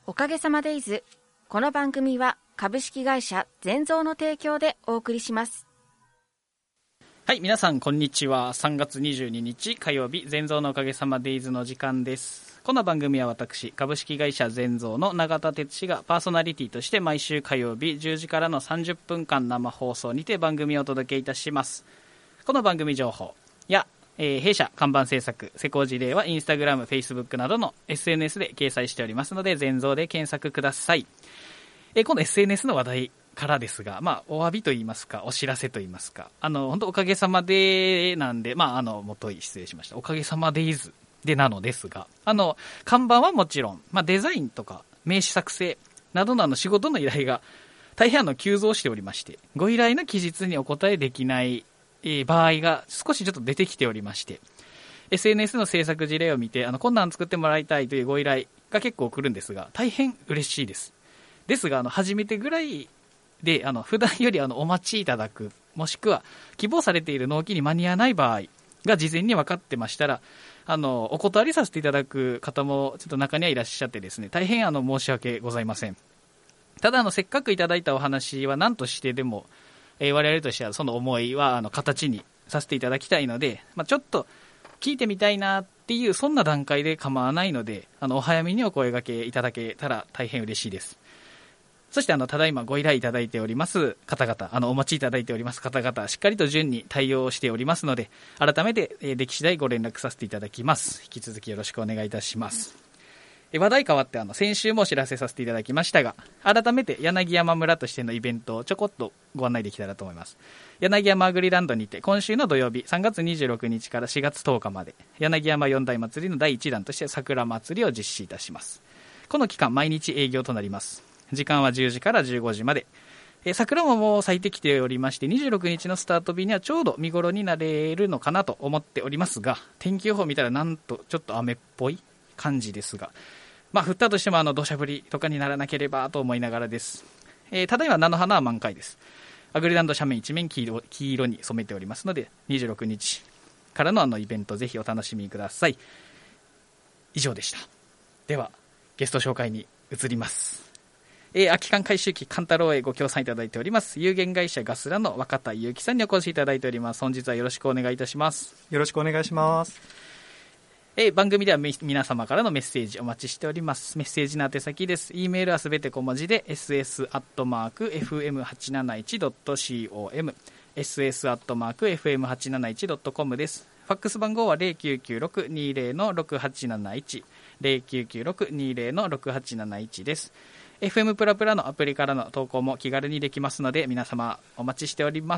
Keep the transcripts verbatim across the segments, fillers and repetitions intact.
おかげさまデイズ。この番組は株式会社全蔵の提供でお送りします。 はい、皆さんこんにちは。さんがつにじゅうににち火曜日、全蔵のおかげさまデイズの時間です。この番組は私、株式会社全蔵の永田哲司がパーソナリティとして毎週火曜日じゅうじからのさんじゅっぷんかん生放送にて番組をお届けいたします。この番組情報や、えー、弊社看板制作施工事例はインスタグラム、フェイスブックなどの エスエヌエス で掲載しておりますので、全蔵で検索ください。えー、今度 エスエヌエス の話題からですが、まあ、お詫びといいますか、お知らせといいますか、あの、本当おかげさまでなんで、まあ、あの、もとい失礼しました。おかげさまデイズでなのですが、あの、看板はもちろん、まあ、デザインとか名刺作成などのあの仕事の依頼が大変あの急増しておりまして、ご依頼の期日にお答えできない場合が少しちょっと出てきておりまして、エスエヌエス の制作事例を見て、あの、こんなん作ってもらいたいというご依頼が結構来るんですが、大変嬉しいです。ですが、あの、初めてぐらいで、あの、普段よりあの、お待ちいただく、もしくは希望されている納期に間に合わない場合が事前に分かってましたら、あの、お断りさせていただく方もちょっと中にはいらっしゃってですね、大変あの、申し訳ございません。ただ、あの、せっかくいただいたお話は何としてでも、えー、我々としてはその思いはあの形にさせていただきたいので、まあ、ちょっと聞いてみたいなっていうそんな段階で構わないので、あのお早めにお声掛けいただけたら大変嬉しいです。そしてあのただいまご依頼いただいております方々、あのお待ちいただいております方々、しっかりと順に対応しておりますので、改めて、えー、でき次第ご連絡させていただきます。引き続きよろしくお願いいたします。話題変わってあの先週もお知らせさせていただきましたが、改めて柳山村としてのイベントをちょこっとご案内できたらと思います。柳山アグリランドにて今週の土曜日さんがつにじゅうろくにちからしがつとおかまで、柳山四大祭りのだいいちだんとして桜祭りを実施いたします。この期間毎日営業となります。時間はじゅうじからじゅうごじまで。え桜ももう咲いてきておりまして、にじゅうろくにちのスタート日にはちょうど見頃になれるのかなと思っておりますが、天気予報を見たらなんとちょっと雨っぽい感じですが、まあ、降ったとしてもあの土砂降りとかにならなければと思いながらです。えー、ただいま菜の花は満開です。アグリランド斜面一面黄色、黄色に染めておりますので、にじゅうろくにちからのあのイベントぜひお楽しみください。以上でした。ではゲスト紹介に移ります。えー、空き缶回収機カンタロウへご協賛いただいております有限会社ガスラの若田祐希さんにお越しいただいております。本日はよろしくお願いいたします。 よろしくお願いします。 えー、番組では皆様からのメッセージお待ちしております。メッセージの宛先です。 E メールはすべて小文字で エスエス アットマーク エフエムはちなないち ドット コム エスエス アットマーク エフエムはちなないち ドット コム です。ファックス番号は ゼロきゅうきゅうろく にゼロ の ろくはちなないち ゼロきゅうきゅうろく にゼロ の ろくはちなないち です。 エフエム プラプラのアプリからの投稿も気軽にできますので、皆様お待ちしております。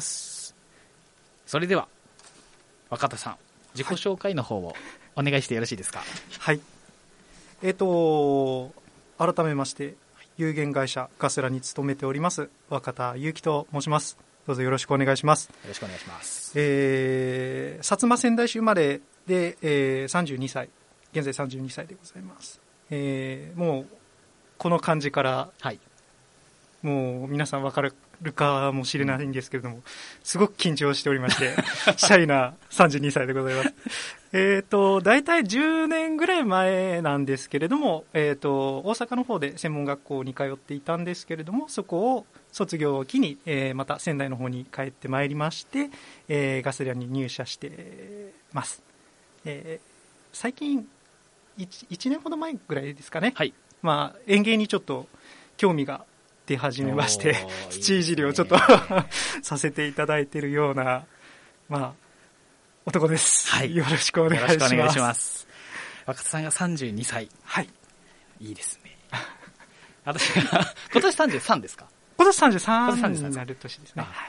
それでは若田さん、自己紹介の方を、はい、お願いしてよろしいですか。 はい。えっと、改めまして、有限会社ガスラに勤めております、若田祐希と申します。どうぞよろしくお願いします。 よろしくお願いします。 えー、薩摩川内市生まれで、えー、さんじゅうにさい、現在さんじゅうにさいでございます。えー、もう、この感じから、はい、もう皆さん分かるかもしれないんですけれども、すごく緊張しておりましてシャイなさんじゅうにさいでございます。えっと大体じゅうねんぐらい前なんですけれども、えー、と大阪の方で専門学校に通っていたんですけれども、そこを卒業を機に、えー、また仙台の方に帰ってまいりまして、えー、ガスラに入社してます。えー、最近 1, いちねんほど前ぐらいですかね、はい、まあ、園芸にちょっと興味が出始めまして、土いじりをちょっとさせていただいているような、まあ、男です、はい、よろしくお願いします。よろしくお願いします。 若田さんがさんじゅうにさい、 はい、 いいですね。私が今年さんじゅうさんですか。 今年さんじゅうさんになる年ですね。はい、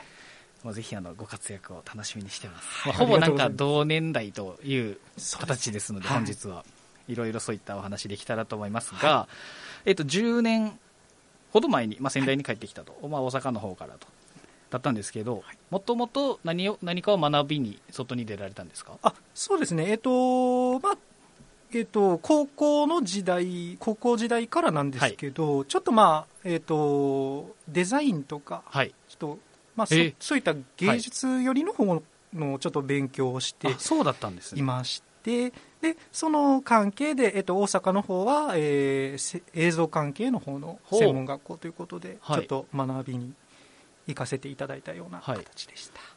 もうぜひあのご活躍を楽しみにしてます。はい、ほぼなんか同年代という形ですので、本日はいろいろそういったお話できたらと思いますが、はい、えっとじゅうねんほど前に、まあ、仙台に帰ってきたと、はい、まあ、大阪の方からとだったんですけど、もともと何を何かを学びに外に出られたんですか。 あ、そうですね、えっとまあえっと、高校の時代高校時代からなんですけど、はい、ちょっとまあ、えっと、デザインとか、はい、ちょっとまあ、そ, そういった芸術寄りの方のちょっと勉強をしていましででその関係で、えっと、大阪の方は、えー、映像関係の方の専門学校ということで、ちょっと学びに行かせていただいたような形でした。はい。